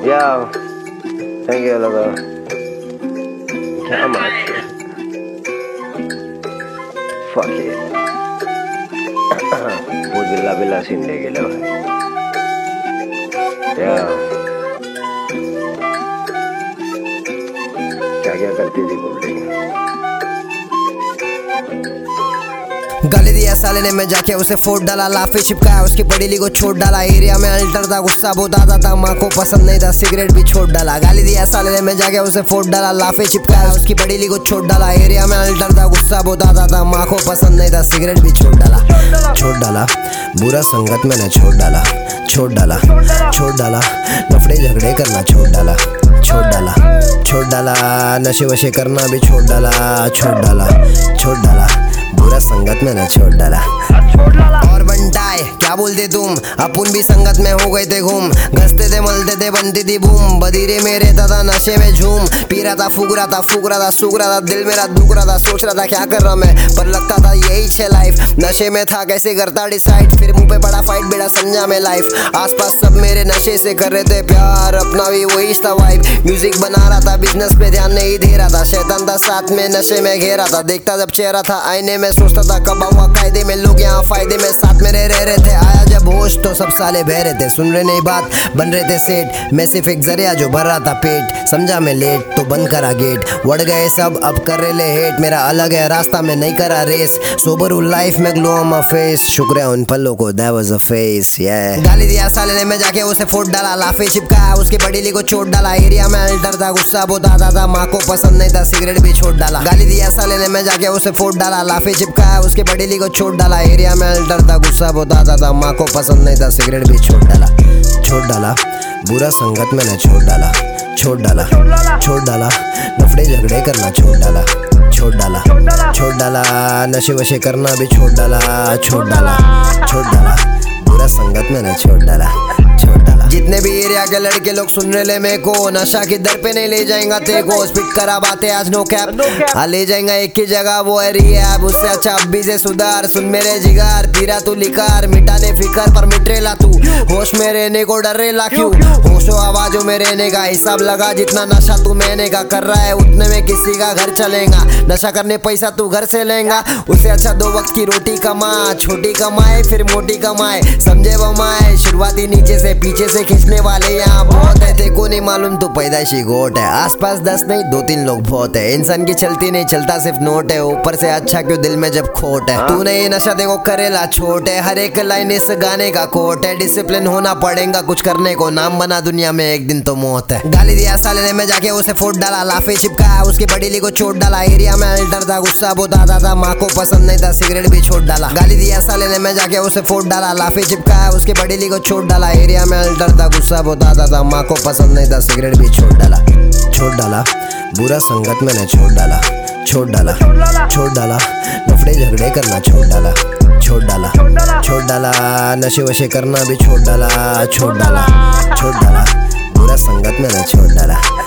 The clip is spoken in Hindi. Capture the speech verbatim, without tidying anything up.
Yo, thank you logo. How much? Fuck it. वो बिल्ला बिल्ला सीन ले गेलो है। Yo, क्या क्या करती थी बोल गाली दिया साले ने, मैं जाके उसे फोड़ डाला, लाफे चिपकाया उसकी पड़ीली को छोड़ डाला। एरिया में अल्टर था, गुस्सा बहुत आता था, माँ को पसंद नहीं था, सिगरेट भी छोड़ डाला। गाली दिया साले ने, मैं जाके उसे फोड़ डाला, लाफे चिपकाया उसकी पड़ीली को छोड़ डाला। एरिया में अल्टर था, गुस्सा बहुत आता था, माँ को पसंद नहीं था, सिगरेट भी छोड़ डाला। छोड़ डाला बुरा संगत मैंने छोड़ डाला, छोड़ डाला छोड़ डाला लफड़े झगड़े करना छोड़ डाला, छोड़ डाला छोड़ डाला नशे वशे करना भी छोड़ डाला, छोड़ डाला छोड़ डाला बुरा संगत मैंने छोड़ डाला। और बनटाए क्या बोलते तुम, अपन भी संगत में हो गए थे घूम, घसते थे मलते थे बनती थी बूम। बदीरे में रहता था नशे में झूम, पी रहा था फूक रहा था फूक रहा था सूख रहा था, दिल मेरा दुख रहा था, सोच रहा था क्या कर रहा मैं, पर लगता था यही छे लाइफ। नशे में था कैसे करता डिसाइड, फिर मुंह पे बड़ा फाइट बेड़ा समझा मैं लाइफ। आसपास सब मेरे नशे से कर रहे थे प्यार, अपना भी वही था वाइब। म्यूजिक बना रहा था, बिजनेस पे ध्यान नहीं दे रहा था, शैतान था साथ में नशे में घेरा था। देखता जब चेहरा था आईने में, सोचता था कब हुआ कायदे में, लोग यहाँ फायदे में साथ मेरे रह रहे थे। आया जब होश तो सब साले बह रहे थे, सुन रहे नहीं बात बन रहे थे सेठ। मैं सिर्फ एक जरिया जो भर रहा था पेट, समझा मैं लेट तो बंद करा गेट। बढ़ गए सब अब कर रहे ले हेट, मेरा अलग है रास्ता में नहीं करा रेस। सोबर हूँ लाइफ में ग्लो ऑन माय फेस, शुक्र है उन पलों को that was a face. yeah गाली दिया साले ने, मैं जाके उसे फोड़ डाला, लाफे चिपकाया उसकी बड़ीली को छोड़ डाला। एरिया में अल्टर था, गुस्सा बहुत आता था, माँ को पसंद नहीं था, सिगरेट भी छोड़ डाला। गाली दिया साले ने, मैं जाके उसे फोड़ डाला, लाफे चिपकाया उसकी बड़ीली को छोड़ डाला। एरिया में अल्टर था, गुस्सा बहुत आता था, माँ को पसंद नहीं था, सिगरेट भी छोड़ डाला। छोड़ डाला बुरा संगत मैंने छोड़ डाला, छोड़ डाला छोड़ डाला लफड़े झगड़े करना छोड़ डाला, छोड़ डाला छोड़ डाला नशे वशे करना भी छोड़ डाला, छोड़ डाला छोड़ डाला बुरा संगत मैंने छोड़ डाला, छोड़ डाला। जितने भी एरिया के लड़के लोग सुन रहे ले मेरे को, नशा की दर पे नहीं ले जाएगा तेरे को, स्पिट करा बातें आज नो कैप, हाँ ले जाएगा एक ही जगह वो है रिहैब। उससे अच्छा अभी से सुधार, सुन मेरे जिगार, पीरा तू लिकार, मिटाने फिकर पर मिटरेला तू, होश में रहने को डर रेला क्यों, होशो आवाजों में रहने का हिसाब लगा। जितना नशा तू मैंने का कर रहा है, उतने में किसी का घर चलेगा, नशा करने पैसा तू घर से लेगा। उससे अच्छा दो वक्त की रोटी कमा, छोटी कमाए फिर मोटी कमाए, समझे बमाए। शुरुआती नीचे से पीछे से खींचने वाले यहाँ बहुत है, देखो नहीं मालूम तो पैदाइशी गोट है। आसपास दस नहीं दो तीन लोग बहुत है, इंसान की चलती नहीं चलता सिर्फ नोट है, ऊपर से अच्छा क्यों दिल में जब खोट है। तूने ये नशा देखो करेला छोट है, हर एक लाइन इस गाने का कोट है। डिसिप्लिन होना पड़ेगा कुछ करने को, नाम बना दुनिया में एक दिन तो मौत है। गाली दिया साले ने, मैं जाके उसे फोड़ डाला, लाफे चिपकाया उसकी बड़ीली को छोड़ डाला। एरिया में अल्टर था, गुस्सा बहुत आता था, माँ को पसंद नहीं था, सिगरेट भी छोड़ डाला। गाली दिया साले ने, मैं जाके उसे फोड़ डाला, लाफे चिपकाया उसकी बड़ीली को छोड़ डाला। एरिया में अल्टर था, गुस्सा बहुत आता था, माँ को पसंद नहीं था, सिगरेट भी छोड़ डाला। छोड़ डाला बुरा संगत मैंने छोड़ डाला, छोड़ डाला छोड़ डाला लफड़े झगड़े करना छोड़ डाला, छोड़ डाला छोड़ डाला नशे वशे करना भी छोड़ डाला, छोड़ डाला छोड़ डाला बुरा संगत मैंने छोड़ डाला।